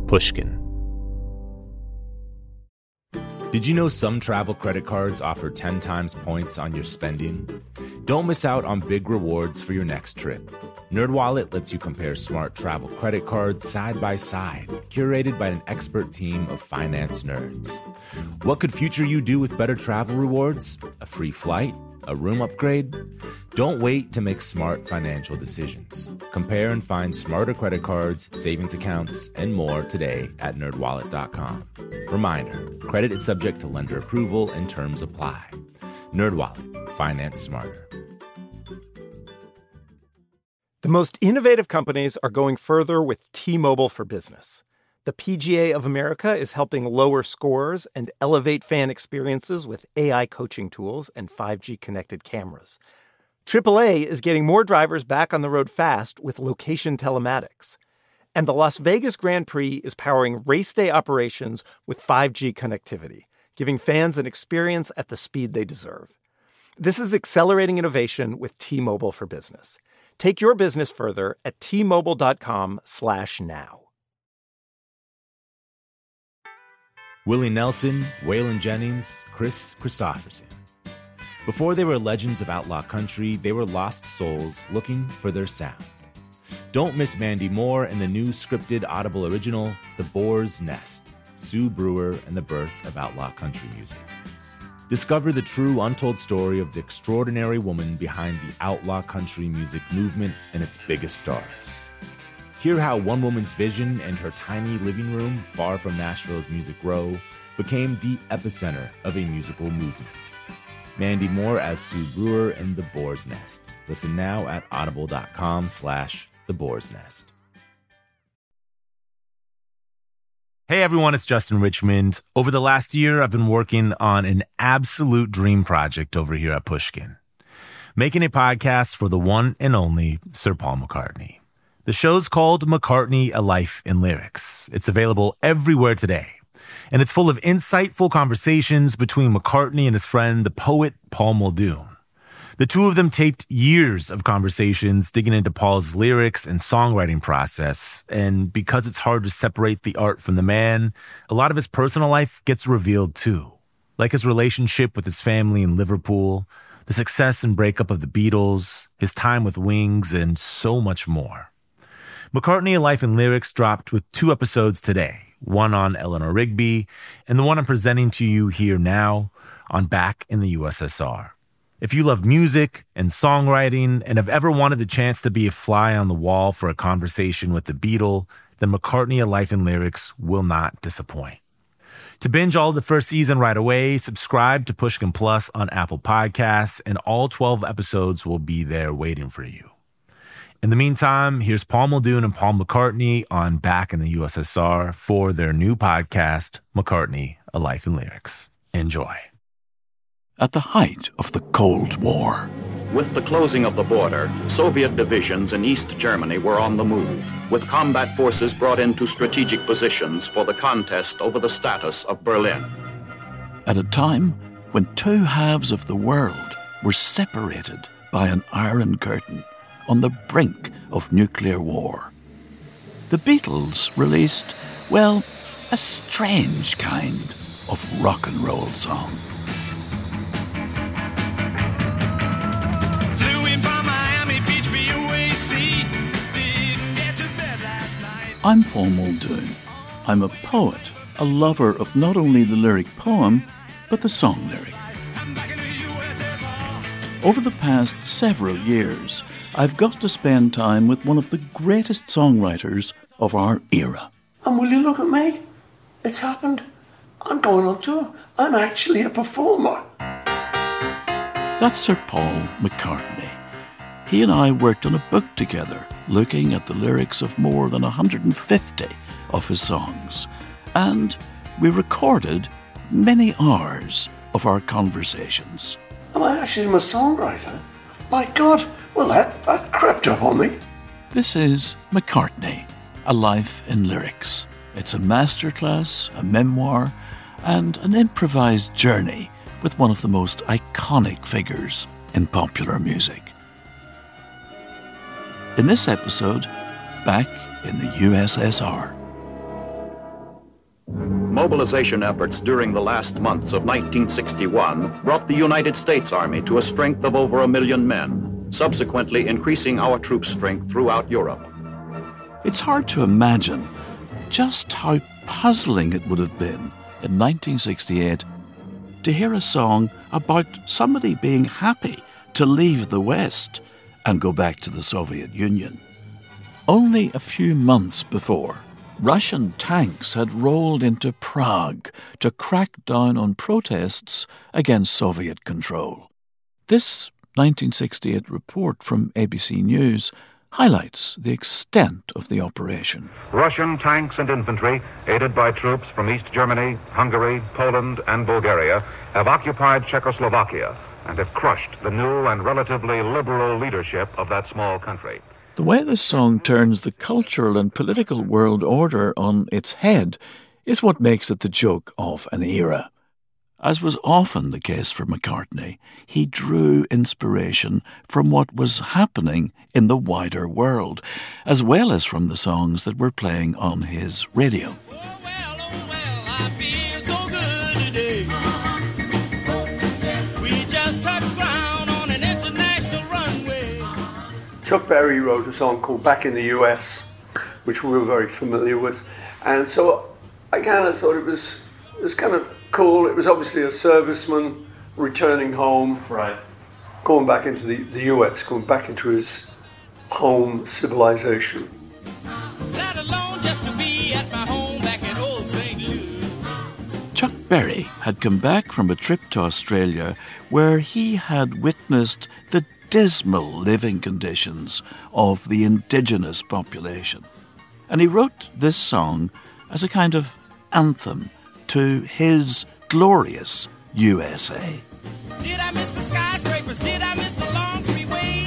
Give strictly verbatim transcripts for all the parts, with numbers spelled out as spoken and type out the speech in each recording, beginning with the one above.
Pushkin. Did you know some travel credit cards offer ten times points on your spending? Don't miss out on big rewards for your next trip. NerdWallet lets you compare smart travel credit cards side by side, curated by an expert team of finance nerds. What could future you do with better travel rewards? A free flight? A room upgrade? Don't wait to make smart financial decisions. Compare and find smarter credit cards, savings accounts, and more today at nerd wallet dot com. Reminder, credit is subject to lender approval and terms apply. NerdWallet, finance smarter. The most innovative companies are going further with T-Mobile for Business. The P G A of America is helping lower scores and elevate fan experiences with A I coaching tools and five G connected cameras. triple A is getting more drivers back on the road fast with location telematics. And the Las Vegas Grand Prix is powering race day operations with five G connectivity, giving fans an experience at the speed they deserve. This is accelerating innovation with T-Mobile for Business. Take your business further at T Mobile dot com slash now. Willie Nelson, Waylon Jennings, Chris Christopherson. Before they were legends of outlaw country, they were lost souls looking for their sound. Don't miss Mandy Moore in the new scripted Audible original, The Boar's Nest, Sue Brewer and the Birth of Outlaw Country Music. Discover the true untold story of the extraordinary woman behind the outlaw country music movement and its biggest stars. Hear how one woman's vision and her tiny living room, far from Nashville's Music Row, became the epicenter of a musical movement. Mandy Moore as Sue Brewer in The Boar's Nest. Listen now at audible.com slash The Boar's Nest. Hey everyone, it's Justin Richmond. Over the last year, I've been working on an absolute dream project over here at Pushkin. Making a podcast for the one and only Sir Paul McCartney. The show's called McCartney, A Life in Lyrics. It's available everywhere today. And it's full of insightful conversations between McCartney and his friend, the poet Paul Muldoon. The two of them taped years of conversations digging into Paul's lyrics and songwriting process. And because it's hard to separate the art from the man, a lot of his personal life gets revealed too. Like his relationship with his family in Liverpool, the success and breakup of the Beatles, his time with Wings, and so much more. McCartney, A Life in Lyrics dropped with two episodes today, one on Eleanor Rigby, and the one I'm presenting to you here now on Back in the U S S R. If you love music and songwriting and have ever wanted the chance to be a fly on the wall for a conversation with the Beatle, then McCartney, A Life in Lyrics will not disappoint. To binge all of the first season right away, subscribe to Pushkin Plus on Apple Podcasts, and all twelve episodes will be there waiting for you. In the meantime, here's Paul Muldoon and Paul McCartney on Back in the U S S R for their new podcast, McCartney, A Life in Lyrics. Enjoy. At the height of the Cold War. With the closing of the border, Soviet divisions in East Germany were on the move, with combat forces brought into strategic positions for the contest over the status of Berlin. At a time when two halves of the world were separated by an iron curtain on the brink of nuclear war. The Beatles released, well, a strange kind of rock and roll song. Flew in from Miami Beach, B U A C. Didn't get to bed last night. I'm Paul Muldoon. I'm a poet, a lover of not only the lyric poem, but the song lyric. I'm back in the U S S R. Over the past several years, I've got to spend time with one of the greatest songwriters of our era. And will you look at me? It's happened. I'm going on tour. I'm actually a performer. That's Sir Paul McCartney. He and I worked on a book together, looking at the lyrics of more than one hundred fifty of his songs. And we recorded many hours of our conversations. Am I actually a songwriter? My God, well, that, that crept up on me. This is McCartney, A Life in Lyrics. It's a masterclass, a memoir, and an improvised journey with one of the most iconic figures in popular music. In this episode, Back in the U S S R. Mobilization efforts during the last months of nineteen sixty-one brought the United States Army to a strength of over a million men, subsequently increasing our troop strength throughout Europe. It's hard to imagine just how puzzling it would have been in nineteen sixty-eight to hear a song about somebody being happy to leave the West and go back to the Soviet Union. Only a few months before, Russian tanks had rolled into Prague to crack down on protests against Soviet control. This nineteen sixty-eight report from A B C News highlights the extent of the operation. Russian tanks and infantry, aided by troops from East Germany, Hungary, Poland, and Bulgaria, have occupied Czechoslovakia and have crushed the new and relatively liberal leadership of that small country. The way this song turns the cultural and political world order on its head is what makes it the joke of an era. As was often the case for McCartney, he drew inspiration from what was happening in the wider world, as well as from the songs that were playing on his radio. Oh well, oh well, I feel so good today. We just touched ground on an international runway. Chuck Berry wrote a song called Back in the U S, which we were very familiar with. And so I kind of thought it was, it was kind of cool. It was obviously a serviceman returning home, Right. going back into the, the U S, going back into his home civilization. Let alone just to be at my home back in old Saint Louis. Chuck Berry had come back from a trip to Australia where he had witnessed the dismal living conditions of the indigenous population. And he wrote this song as a kind of anthem to his glorious U S A. Did I miss the skyscrapers? Did I miss the long freeway?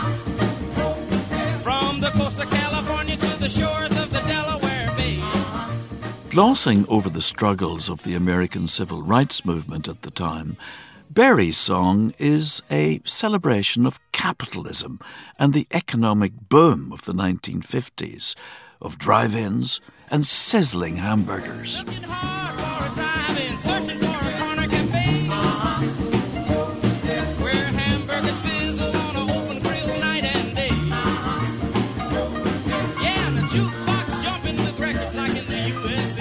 From the coast of California to the shores of the Delaware Bay. Glossing over the struggles of the American civil rights movement at the time, Berry's song is a celebration of capitalism and the economic boom of the nineteen fifties, of drive-ins and sizzling hamburgers. Looking hard for a drive-in, searching for a corner cafe. Where hamburgers sizzle on an open grill night and day. Yeah, and the jukebox jumping with records like in the U S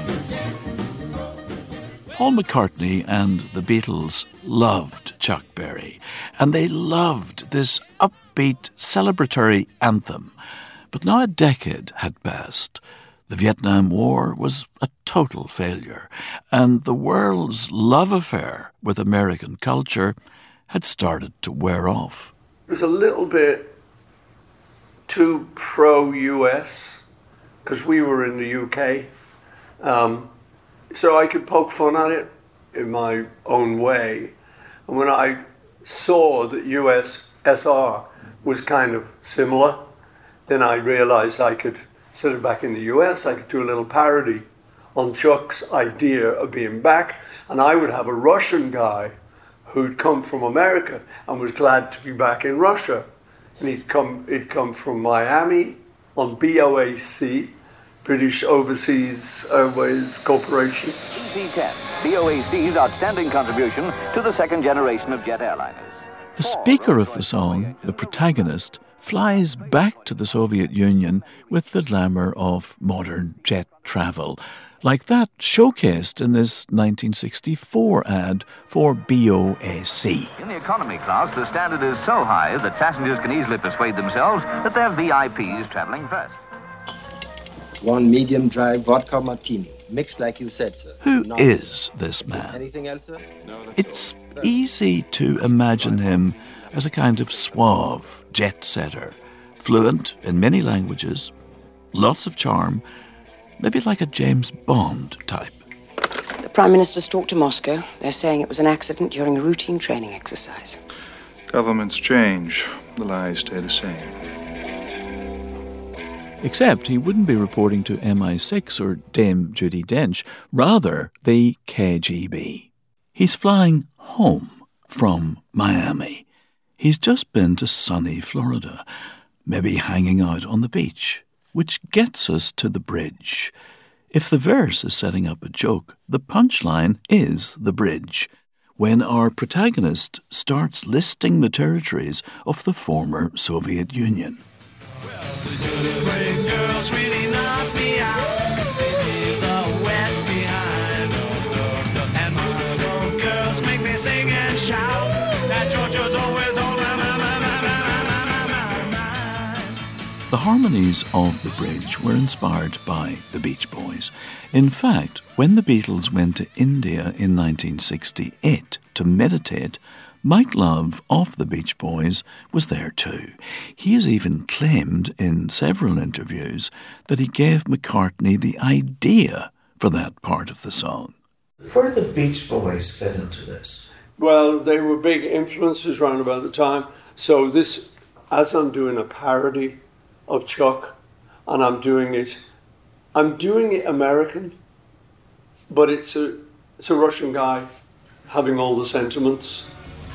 A. Paul McCartney and the Beatles loved Chuck Berry, and they loved this upbeat, celebratory anthem. But now a decade had passed. The Vietnam War was a total failure, and the world's love affair with American culture had started to wear off. It was a little bit too pro-U S, because we were in the U K. Um, so I could poke fun at it in my own way. And when I saw that U S S R was kind of similar, then I realized I could, instead of back in the U S, I could do a little parody on Chuck's idea of being back. And I would have a Russian guy who'd come from America and was glad to be back in Russia. And he'd come, he'd come from Miami on B O A C, British Overseas Airways Corporation. C ten, B O A C's outstanding contribution to the second generation of jet airliners. The speaker of the song, the protagonist, flies back to the Soviet Union with the glamour of modern jet travel, like that showcased in this nineteen sixty-four ad for B O A C. In the economy class, the standard is so high that passengers can easily persuade themselves that they're V I Ps traveling first. One medium dry vodka martini, mixed like you said, sir. Who Not is this man? Anything else, sir? It's easy to imagine him as a kind of suave jet-setter, fluent in many languages, lots of charm, maybe like a James Bond type. The Prime Minister's talked to Moscow. They're saying it was an accident during a routine training exercise. Governments change, the lies stay the same. Except he wouldn't be reporting to M I six or Dame Judi Dench, rather the K G B. He's flying home from Miami. He's just been to sunny Florida, maybe hanging out on the beach, which gets us to the bridge. If the verse is setting up a joke, the punchline is the bridge, when our protagonist starts listing the territories of the former Soviet Union. Girls really knock me out. The West behind. And Moscow girls make me sing and shout. That Georgia's always on my mind. The harmonies of the bridge were inspired by the Beach Boys. In fact, when the Beatles went to India in nineteen sixty-eight to meditate, Mike Love of the Beach Boys was there too. He has even claimed in several interviews that he gave McCartney the idea for that part of the song. Where did the Beach Boys fit into this? Well, they were big influences around about the time. So this, as I'm doing a parody of Chuck, and I'm doing it, I'm doing it American, but it's a, it's a Russian guy having all the sentiments.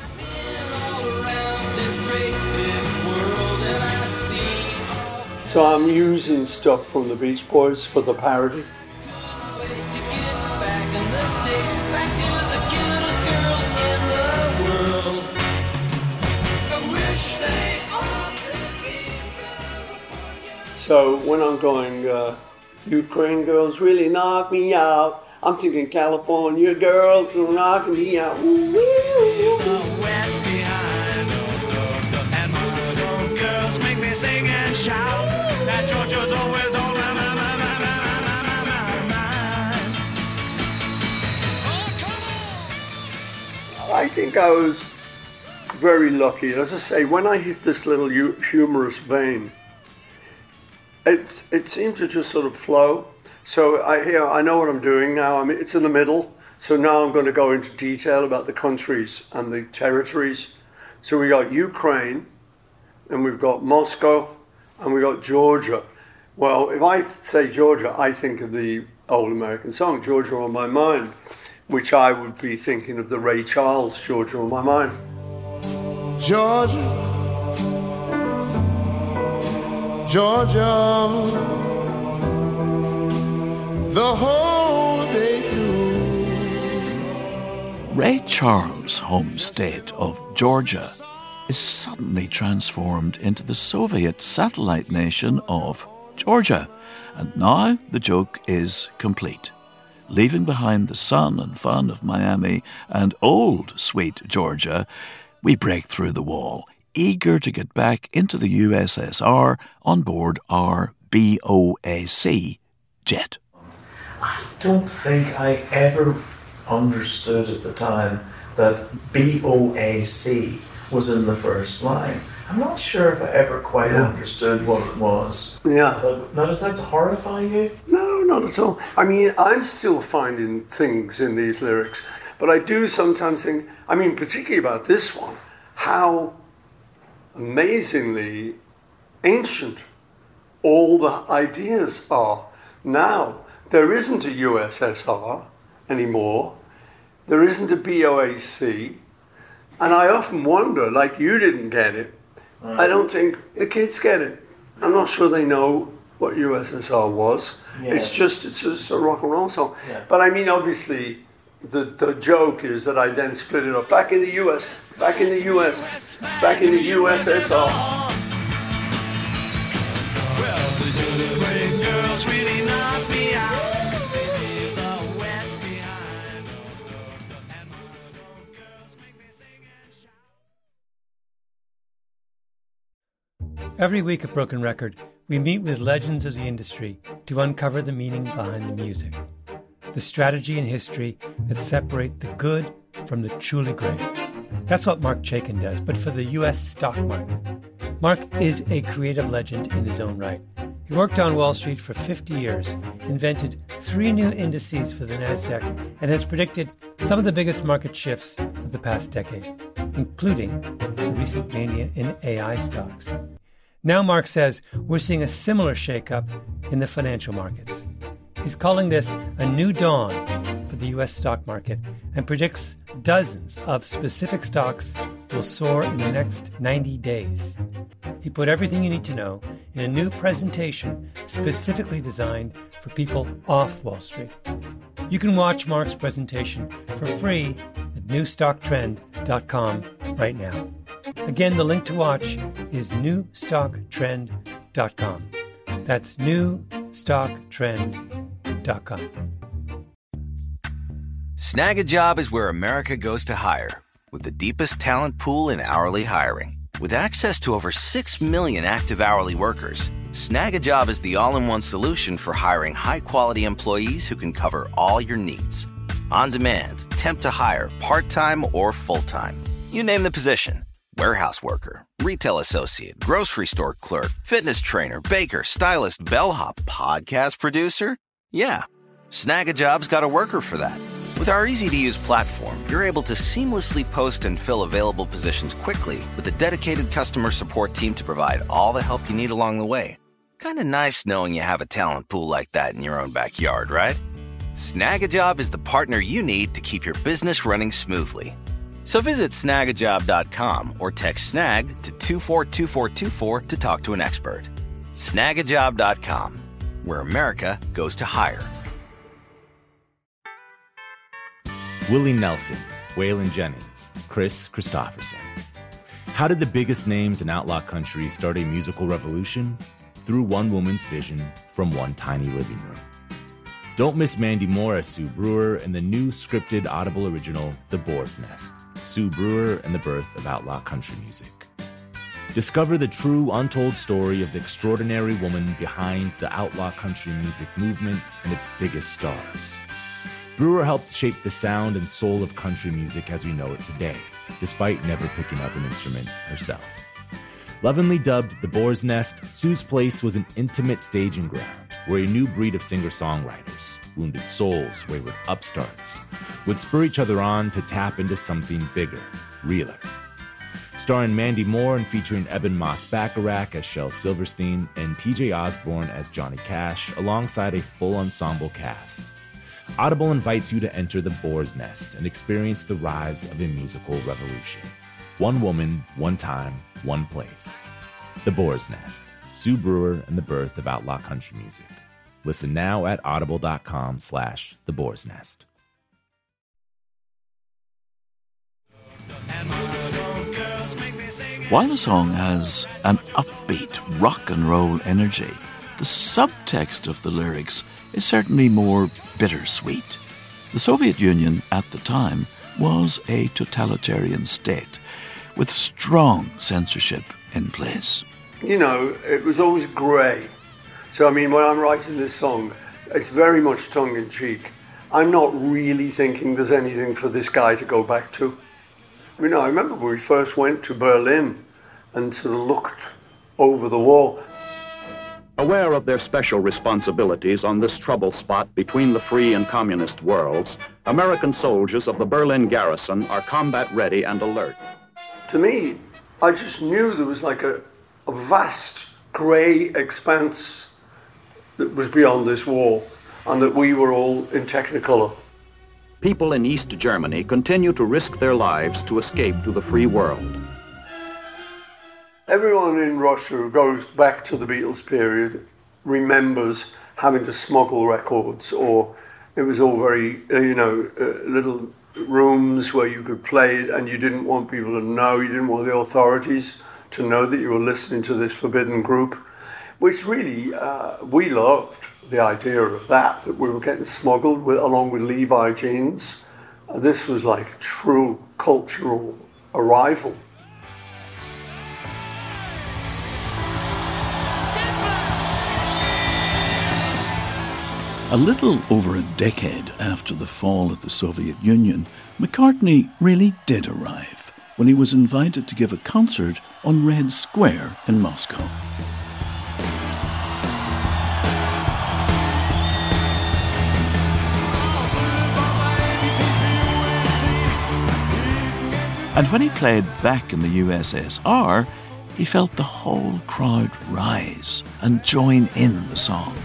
So I'm using stuff from the Beach Boys for the parody. So when I'm going, uh, Ukraine girls really knock me out, I'm thinking California girls who are knocking me out. The West behind. And Moscow girls make me sing and shout. That Georgia's always on my mind, my mind, my mind, my mind, my mind. Oh, come on! I think I was very lucky. As I say, when I hit this little humorous vein, it it seemed to just sort of flow. So I you know, I know what I'm doing now. I mean, it's in the middle. So now I'm going to go into detail about the countries and the territories. So we got Ukraine, and we've got Moscow, and we got Georgia. Well, if I say Georgia, I think of the old American song, Georgia on My Mind, which I would be thinking of the Ray Charles, Georgia on My Mind. Georgia, Georgia, the whole day through. Ray Charles' home state of Georgia is suddenly transformed into the Soviet satellite nation of Georgia. And now the joke is complete. Leaving behind the sun and fun of Miami and old sweet Georgia, we break through the wall, eager to get back into the U S S R on board our B O A C jet. I don't think I ever understood at the time that B O A C was in the first line. I'm not sure if I ever quite yeah. understood what it was. Yeah. But now, does that horrify you? No, not at all. I mean, I'm still finding things in these lyrics, but I do sometimes think, I mean, particularly about this one, how amazingly ancient all the ideas are. Now, there isn't a U S S R anymore. There isn't a B O A C. And I often wonder, like you didn't get it, mm. I don't think the kids get it. I'm not sure they know what U S S R was. Yeah. It's just it's just a rock and roll song. Yeah. But I mean, obviously, the, the joke is that I then split it up. Back in the U S, back in the U S, back in the U S S R. Well, the great girls really knock me out. Every week at Broken Record, we meet with legends of the industry to uncover the meaning behind the music, the strategy and history that separate the good from the truly great. That's what Marc Chaikin does, but for the U S stock market. Marc is a creative legend in his own right. He worked on Wall Street for fifty years, invented three new indices for the NASDAQ, and has predicted some of the biggest market shifts of the past decade, including the recent mania in A I stocks. Now Marc says we're seeing a similar shakeup in the financial markets. He's calling this a new dawn for the U S stock market and predicts dozens of specific stocks will soar in the next ninety days. He put everything you need to know in a new presentation specifically designed for people off Wall Street. You can watch Mark's presentation for free at new stock trend dot com right now. Again, the link to watch is new stock trend dot com. That's new stock trend dot com. Snag a Job is where America goes to hire, with the deepest talent pool in hourly hiring. With access to over six million active hourly workers, Snag a Job is the all-in-one solution for hiring high-quality employees who can cover all your needs. On demand, temp to hire, part-time or full-time. You name the position. Warehouse worker, retail associate, grocery store clerk, fitness trainer, baker, stylist, bellhop, podcast producer. Yeah, Snag a Job's got a worker for that. With our easy-to-use platform, you're able to seamlessly post and fill available positions quickly with a dedicated customer support team to provide all the help you need along the way. Kind of nice knowing you have a talent pool like that in your own backyard, right? Snag a Job is the partner you need to keep your business running smoothly. So visit snag a job dot com or text SNAG to two four two four two four to talk to an expert. snag a job dot com, where America goes to hire. Willie Nelson, Waylon Jennings, Chris Christopherson. How did the biggest names in outlaw country start a musical revolution? Through one woman's vision from one tiny living room. Don't miss Mandy Moore as Sue Brewer in the new scripted Audible original, The Boar's Nest, Sue Brewer and the Birth of Outlaw Country Music. Discover the true, untold story of the extraordinary woman behind the outlaw country music movement and its biggest stars. Brewer helped shape the sound and soul of country music as we know it today, despite never picking up an instrument herself. Lovingly dubbed The Boar's Nest, Sue's place was an intimate staging ground where a new breed of singer-songwriters, wounded souls, wayward upstarts, would spur each other on to tap into something bigger, realer. Starring Mandy Moore and featuring Eben Moss-Bacharach as Shel Silverstein and T J Osborne as Johnny Cash, alongside a full ensemble cast. Audible invites you to enter The Boar's Nest and experience the rise of a musical revolution. One woman, one time, one place. The Boar's Nest, Sue Brewer and the Birth of Outlaw Country Music. Listen now at audible.com slash The Boar's Nest. While the song has an upbeat rock and roll energy, the subtext of the lyrics is certainly more bittersweet. The Soviet Union at the time was a totalitarian state with strong censorship in place. You know, it was always grey. So, I mean, when I'm writing this song, it's very much tongue-in-cheek. I'm not really thinking there's anything for this guy to go back to. You know, I remember when we first went to Berlin and sort of looked over the wall. Aware of their special responsibilities on this trouble spot between the free and communist worlds, American soldiers of the Berlin garrison are combat ready and alert. To me, I just knew there was like a, a vast grey expanse that was beyond this wall, and that we were all in Technicolor. People in East Germany continue to risk their lives to escape to the free world. Everyone in Russia who goes back to the Beatles period remembers having to smuggle records, or it was all very, uh, you know, uh, little rooms where you could play it and you didn't want people to know, you didn't want the authorities to know that you were listening to this forbidden group, which really, uh, we loved the idea of that, that we were getting smuggled with, along with Levi jeans. Uh, this was like true cultural arrival. A little over a decade after the fall of the Soviet Union, McCartney really did arrive when he was invited to give a concert on Red Square in Moscow. And when he played back in the U S S R, he felt the whole crowd rise and join in the song.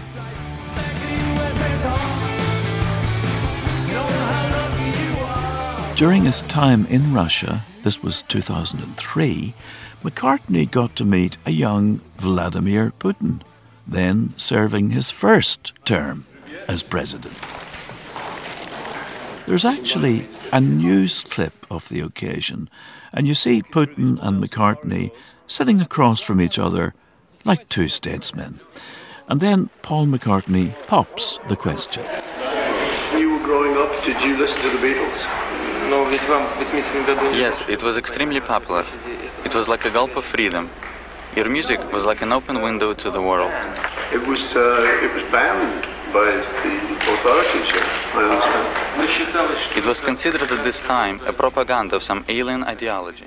During his time in Russia, this was two thousand three, McCartney got to meet a young Vladimir Putin, then serving his first term as president. There's actually a news clip of the occasion, and you see Putin and McCartney sitting across from each other like two statesmen. And then Paul McCartney pops the question. When you were growing up, did you listen to the Beatles? Yes, it was extremely popular. It was like a gulp of freedom. Your music was like an open window to the world. It was uh, it was banned by the authorities, I understand. It was considered at this time a propaganda of some alien ideology.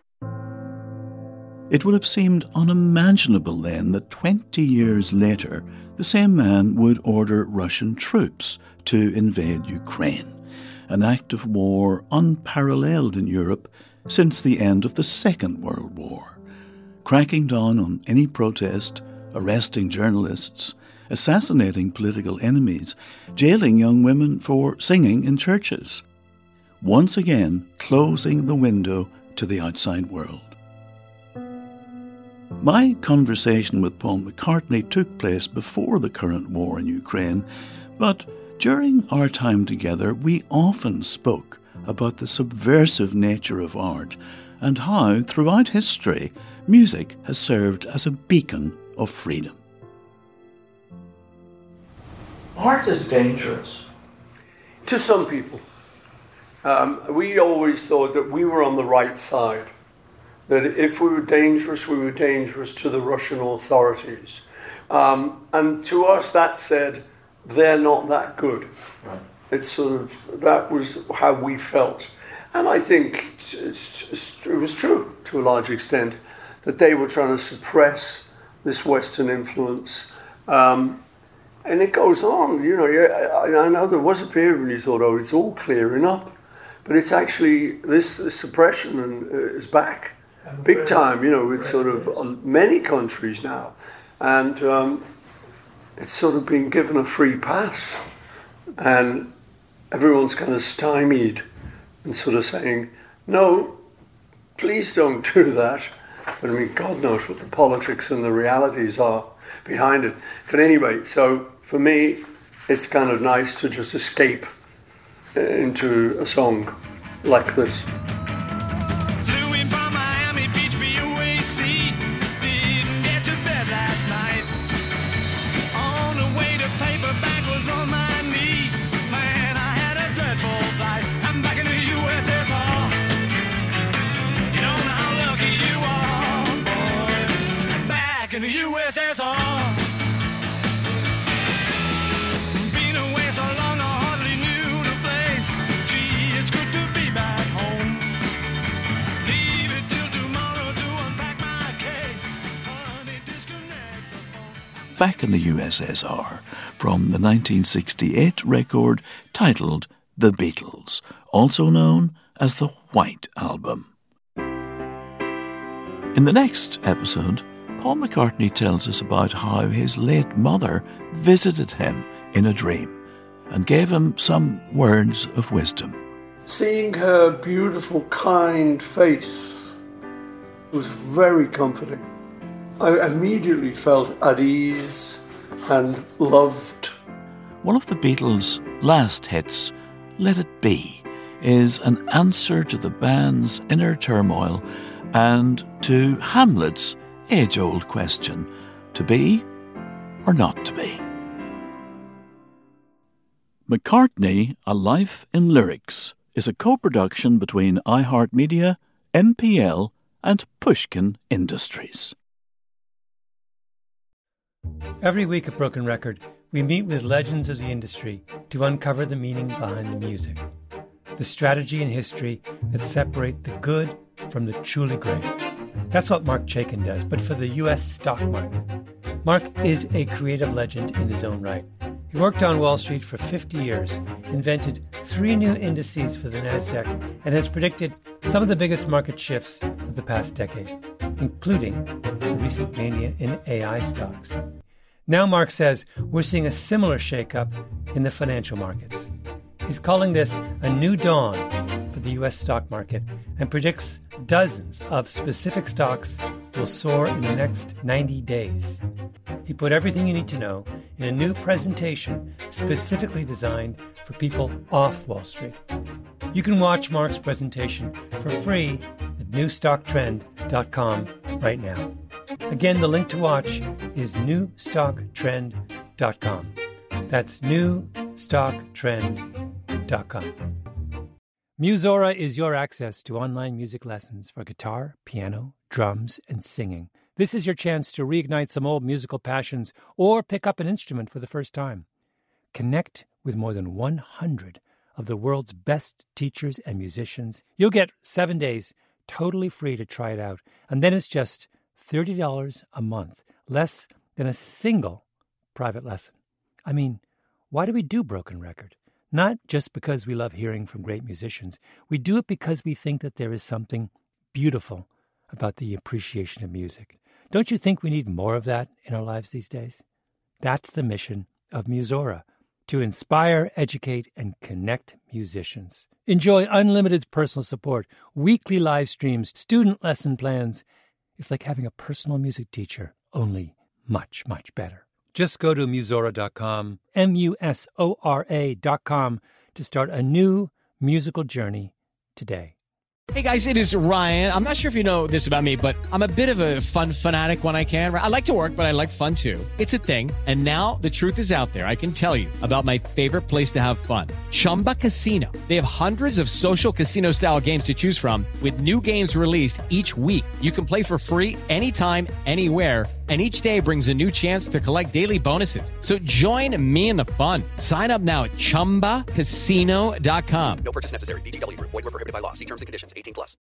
It would have seemed unimaginable then that twenty years later, the same man would order Russian troops to invade Ukraine, an act of war unparalleled in Europe since the end of the Second World War, cracking down on any protest, arresting journalists, assassinating political enemies, jailing young women for singing in churches, once again closing the window to the outside world. My conversation with Paul McCartney took place before the current war in Ukraine, but during our time together we often spoke about the subversive nature of art and how, throughout history, music has served as a beacon of freedom. Art is dangerous. To some people. Um, we always thought that we were on the right side. That if we were dangerous, we were dangerous to the Russian authorities. Um, and to us that said, they're not that good. Right. It's sort of, that was how we felt. And I think it's, it's, it was true to a large extent that they were trying to suppress this Western influence. Um, and it goes on, you know, I, I know there was a period when you thought, oh, it's all clearing up. But it's actually, this, this suppression and, uh, is back. Big time, you know, it's sort of on many countries now. And um, it's sort of been given a free pass. And everyone's kind of stymied and sort of saying, no, please don't do that. But I mean, God knows what the politics and the realities are behind it. But anyway, so for me, it's kind of nice to just escape into a song like this. In the U S S R, been away so long I hardly knew the place. Gee, it's good to be back home. Leave it till tomorrow to unpack my case. Honey, disconnect the phone. Back in the U S S R, from the nineteen sixty-eight record titled The Beatles, also known as the White Album. In the next episode, Paul McCartney tells us about how his late mother visited him in a dream and gave him some words of wisdom. Seeing her beautiful, kind face was very comforting. I immediately felt at ease and loved. One of the Beatles' last hits, Let It Be, is an answer to the band's inner turmoil and to Hamlet's age-old question, to be or not to be. McCartney, A Life in Lyrics, is a co-production between iHeartMedia, M P L and Pushkin Industries. Every week at Broken Record, we meet with legends of the industry to uncover the meaning behind the music, the strategy and history that separate the good from the truly great. That's what Mark Chaikin does, but for the U S stock market. Mark is a creative legend in his own right. He worked on Wall Street for fifty years, invented three new indices for the NASDAQ, and has predicted some of the biggest market shifts of the past decade, including the recent mania in A I stocks. Now Mark says we're seeing a similar shakeup in the financial markets. He's calling this a new dawn for the U S stock market and predicts dozens of specific stocks will soar in the next ninety days. He put everything you need to know in a new presentation specifically designed for people off Wall Street. You can watch Mark's presentation for free at new stock trend dot com right now. Again, the link to watch is new stock trend dot com. That's new stock trend dot com. Musora is your access to online music lessons for guitar, piano, drums, and singing. This is your chance to reignite some old musical passions or pick up an instrument for the first time. Connect with more than one hundred of the world's best teachers and musicians. You'll get seven days totally free to try it out, and then it's just thirty dollars a month, less than a single private lesson. I mean, why do we do Broken Record? Not just because we love hearing from great musicians. We do it because we think that there is something beautiful about the appreciation of music. Don't you think we need more of that in our lives these days? That's the mission of Musora, to inspire, educate, and connect musicians. Enjoy unlimited personal support, weekly live streams, student lesson plans. It's like having a personal music teacher, only much, much better. Just go to musora dot com, M U S O R A dot com, to start a new musical journey today. Hey guys, it is Ryan. I'm not sure if you know this about me, but I'm a bit of a fun fanatic when I can. I like to work, but I like fun too. It's a thing. And now the truth is out there. I can tell you about my favorite place to have fun. Chumba Casino. They have hundreds of social casino style games to choose from with new games released each week. You can play for free anytime, anywhere. And each day brings a new chance to collect daily bonuses. So join me in the fun. Sign up now at chumba casino dot com. No purchase necessary. V G W Group. Void where prohibited by law. See terms and conditions. eighteen plus.